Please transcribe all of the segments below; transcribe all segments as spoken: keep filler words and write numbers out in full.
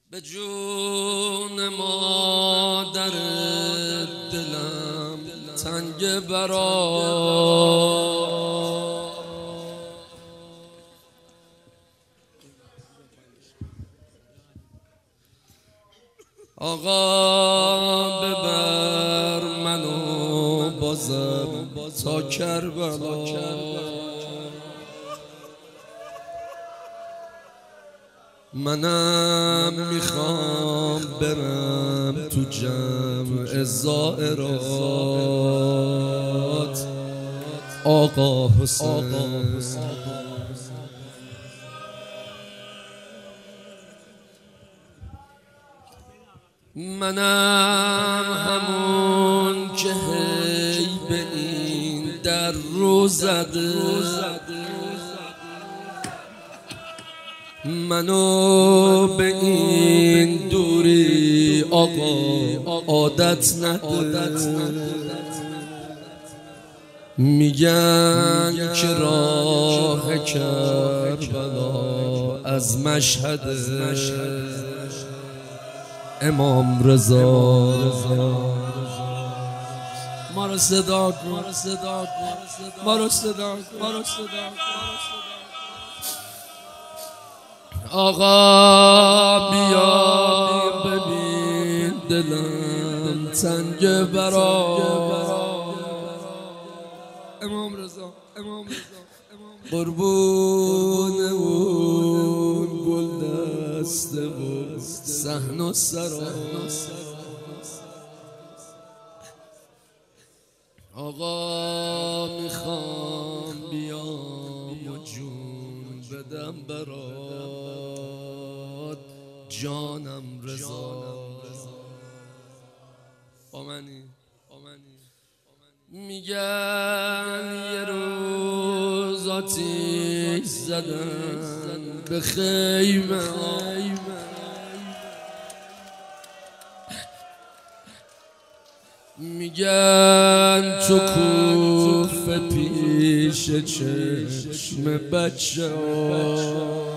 به جون مادر دلم تنگ برا آقا ببر منو بازم تا کربلا منم میخوام برم تو جمع زائرات آقا حسین منم همون که هی به این در رو زده منو به این دوری آقا عادت نده میگن که راه کربلا از مشهد امام رضا ما رو صدا کن ما رو صدا کن ما رو صدا کن ما رو صدا کن آقا بیا ببین دلم تنگ برا امام رضا امام رضا قربون اون گل دسته و صحن و سرا آقا میخوام بیام و جون بدم برات جانم رضا با منی میگن یه روز آتیش زدن به خیمه میگن تو کوفه پیش چشم بچه ها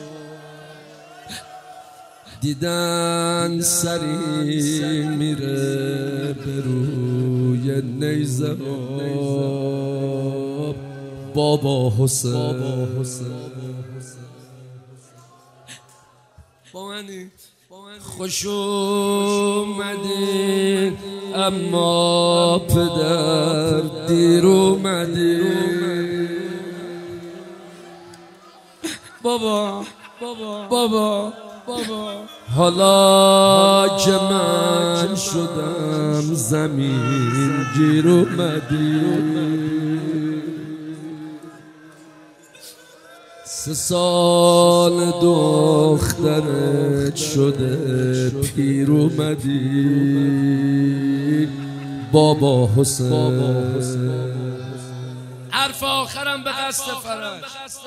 دیدن سری میره به روی نیزه ها بابا حسین با منی خوش اومدی اما پدر دیر اومدی بابا بابا بابا بابا حالا که من شدم زمین گیر اومدی سه سال دخترت شده پیر اومدی بابا حسین حرف آخرم به قصد فرج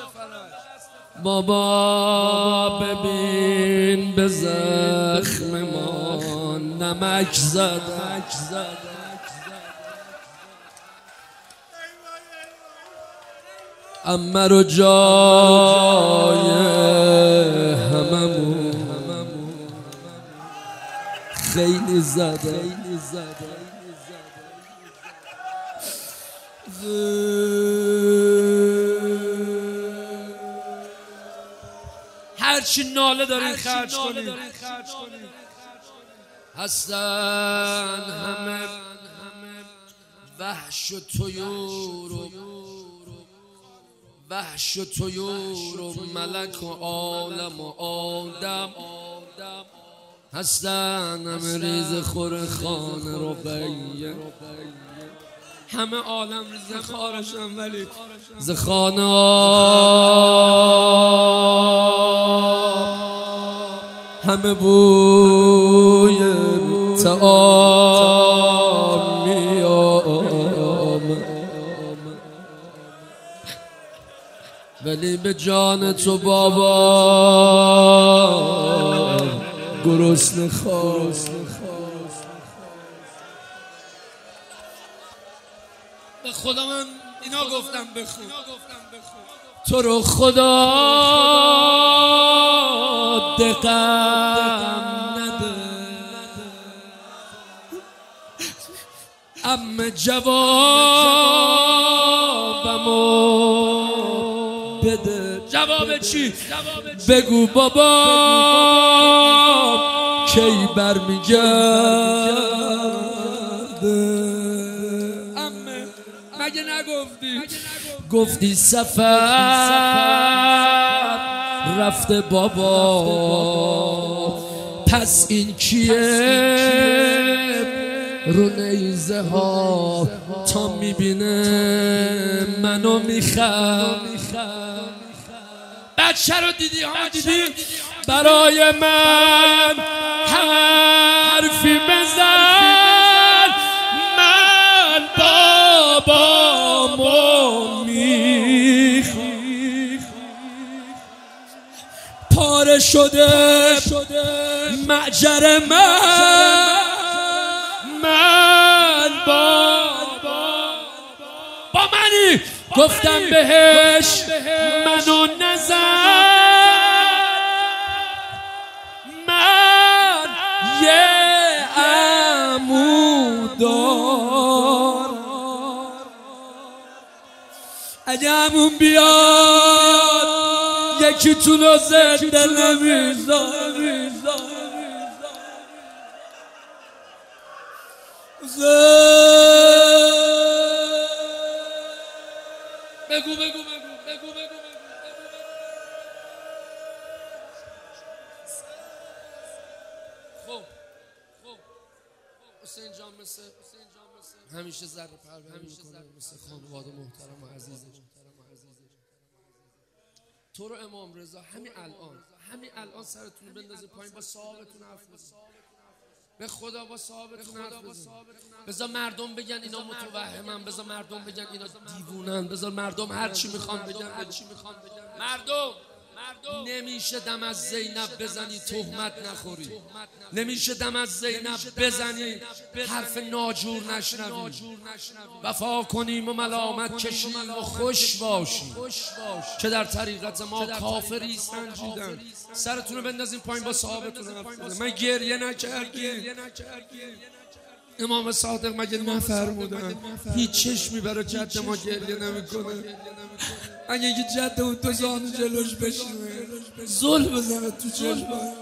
بابا ببین به زخم ما نمک زد امه رو جای هممون خیلی زده هرچی ناله دارین خرج کنین هستن همه وحش و طیور و وحش و طیور و ملک و عالم و آدم هستن همه ریز خور خانه رو قیه همه عالم ریز خارشن ولی ز خانه همه بوی طعام میام ولی به جان تو بابا گرسنه خواست به خدا من اینا گفتم بخون تو رو خدا دقم نده عمه جوابمو بده. جواب چی؟ بگو بابا کی برمیگرده. عمه مگه نگفتی؟ گفتی سفر رفته بابا، پس این کیه رو نیزه ها تا میبینه منو میخوام. بچه رو دیدی ها؟ دیدی؟ برای من حرفی بزن، من بابامو میخوام. پاره شده معجر من، من بابا با منی. گفتم بهش منو نزن، من یه عمو دارم، اگه عموم بیاد یکی تو رو زنده نمیذارم. بگو بگو بگو بگو بگو بگو. خب خب حسین جان مثل همیشه ذره پرورده میکنه، مثل خانواده محترم و عزیزه. تو رو امام رضا همین الان همین الان سرتون رو بندازه پایین، با صاحبتون حرف بزن. به خدا با صاحبتون حرف بزن. بذار مردم بگن اینا متوهمن، بذار مردم بگن اینا دیوونن، بذار مردم هر چی میخوان بگن. مردم نمیشه دم از زینب بزنی تهمت نخوری، نمیشه دم از زینب بزنی حرف ناجور نشنوی. وفا کنیم و ملامت کشیم و خوش باشیم که در طریقت ما کافری سنجیدن. سرتون رو بندازین پایین، با صاحبتون حرف بزن. من گریه نکردی؟ امام صادق مگه نفرمودن هیچ چشمی برای جد ما گریه نمیکنه؟ اگه یه جد اون تو زانو جلوش بشینه زل بزنه تو چشم،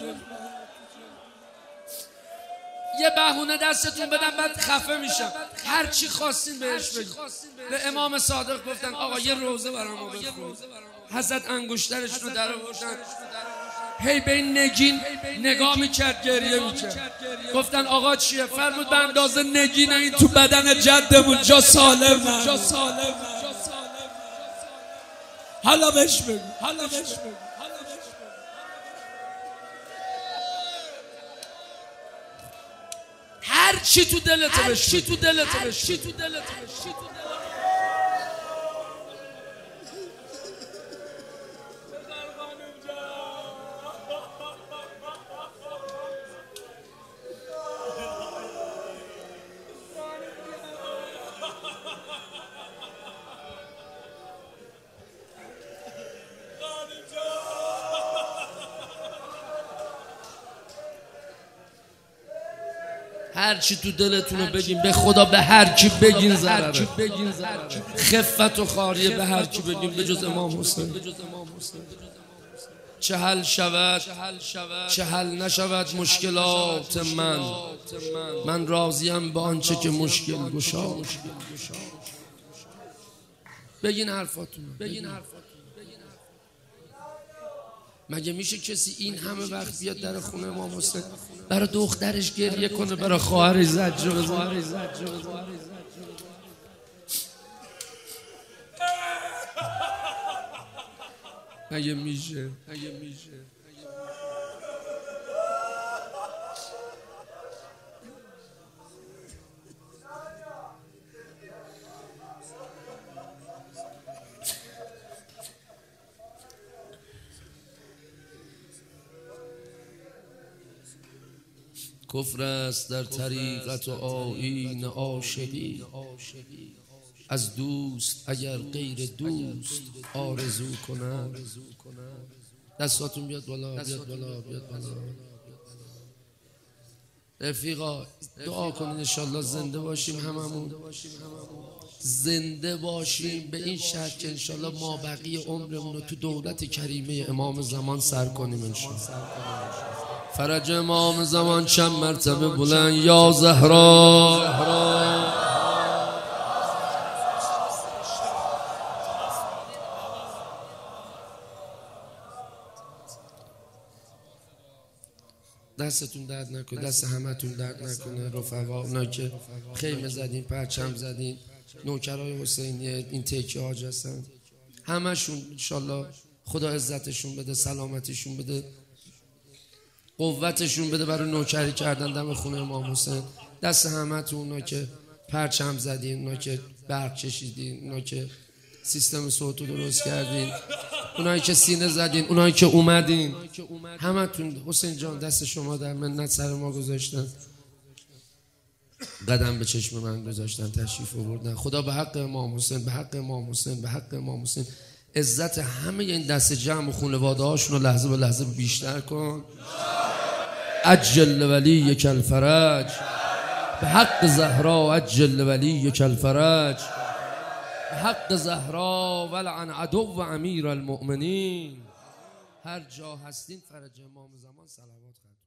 یه بهونه دستتون بدن بعد خفه میشم. هر چی خواستین بهش بگید. به امام صادق گفتن آقا یه روزه برام بخون. حضرت انگشترش رو در آوردن، هی به این نگین نگاه میکرد، گریه میکرد. گفتن آقا چیه؟ فرمود به اندازه نگین این تو بدن جدمون جا سالم نه. حالا بهش بگو، حالا بهش بگو. هر چی تو دلت بهش، چی تو دلت بهش، چی تو دلت بهش، چی تو دلت. هر چی تو دلتونو بگین، به خدا به هر کی بگین ضرره. خفت و خاریه به هر کی بگین به جز امام حسین. چه حل شود چه حل نشود مشکلات من، من راضیم با آنچه که مشکل گشا. بگین حرفاتونو، بگین حرفاتونو. مگه میشه کسی این همه وقت بیاد در خونه امام حسین برای دخترش گریه کنه، برای خواهرش زجر بزنه؟ مگه میشه؟ مگه میشه؟ کفر است در طریقت و آیین عاشقی، از دوست اگر غیر دوست آرزو کنند دستاتون بیاد بالا، بیاد بالا، بیاد بالا. رفیقا دعا کنین انشالله زنده باشیم هممون، زنده باشیم به این شرط که انشالله ما بقیه عمرمون رو تو دولت کریمه امام زمان سر کنیم انشالله. فرج امام زمان چند مرتبه بلند یا زهرا. دستتون درد نکنه، دست همتون درد نکنه رفقا، اونا که خیمه زدین، پرچم زدین، نوکرای حسینیه، این تکیه حاج هستن، همشون انشالله خدا عزتشون بده، سلامتیشون بده، قوتشون بده برای نوکری کردن دم خونه امام حسین. دست همتون، اونا که پرچم زدین، اونا که برق کشیدین، اونا که سیستم صوت رو درست کردین، اونایی که سینه زدین، اونایی که اومدین، همتون حسین جان دست شما در منت سر ما گذاشتن، قدم به چشم من گذاشتن، تشریف آوردن. خدا به حق امام حسین، به حق امام حسین، به حق امام حسین عزت همه این دست جمع و خانواده هاشون رو لحظه به لحظه بیشتر کن. عجل ولیک الفرج، به حق زهرا عجل ولیک الفرج، به حق زهرا ولعن عدو و امیر المؤمنین. هر جا هستین فرج امام زمان صلوات خواهد.